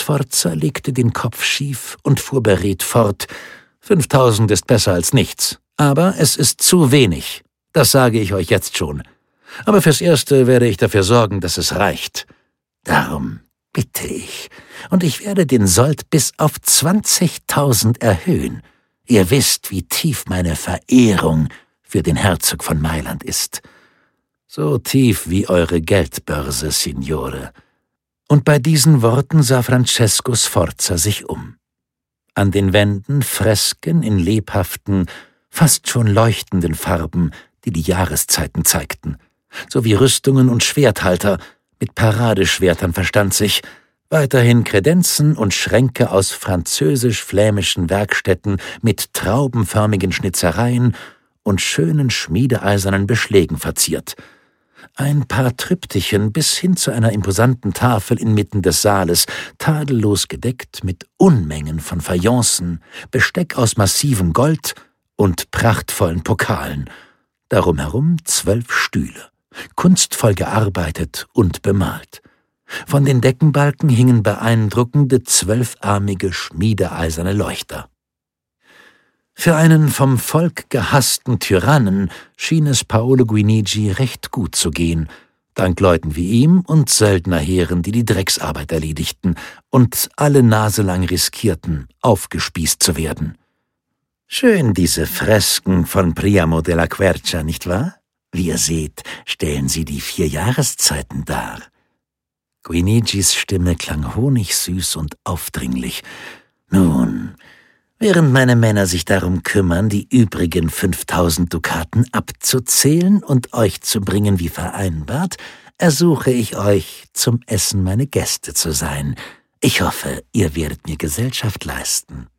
Sforza legte den Kopf schief und fuhr beredt fort. 5.000 ist besser als nichts, aber es ist zu wenig. Das sage ich euch jetzt schon. Aber fürs Erste werde ich dafür sorgen, dass es reicht. Darum bitte ich, und ich werde den Sold bis auf 20.000 erhöhen. Ihr wisst, wie tief meine Verehrung für den Herzog von Mailand ist. So tief wie eure Geldbörse, Signore.« Und bei diesen Worten sah Francesco Sforza sich um. An den Wänden Fresken in lebhaften, fast schon leuchtenden Farben, die die Jahreszeiten zeigten, sowie Rüstungen und Schwerthalter, mit Paradeschwertern verstand sich, weiterhin Kredenzen und Schränke aus französisch-flämischen Werkstätten mit traubenförmigen Schnitzereien und schönen schmiedeeisernen Beschlägen verziert. Ein paar Triptychen bis hin zu einer imposanten Tafel inmitten des Saales, tadellos gedeckt mit Unmengen von Fayencen, Besteck aus massivem Gold und prachtvollen Pokalen. Darum herum 12 Stühle, kunstvoll gearbeitet und bemalt. Von den Deckenbalken hingen beeindruckende 12-armige schmiedeeiserne Leuchter. Für einen vom Volk gehassten Tyrannen schien es Paolo Guinigi recht gut zu gehen, dank Leuten wie ihm und Söldnerheeren, die die Drecksarbeit erledigten und alle naselang riskierten, aufgespießt zu werden. Schön diese Fresken von Priamo della Quercia, nicht wahr? Wie ihr seht, stellen sie die 4 Jahreszeiten dar. Guinigis Stimme klang honigsüß und aufdringlich. Nun, während meine Männer sich darum kümmern, die übrigen 5.000 Dukaten abzuzählen und euch zu bringen wie vereinbart, ersuche ich euch, zum Essen meine Gäste zu sein. Ich hoffe, ihr werdet mir Gesellschaft leisten.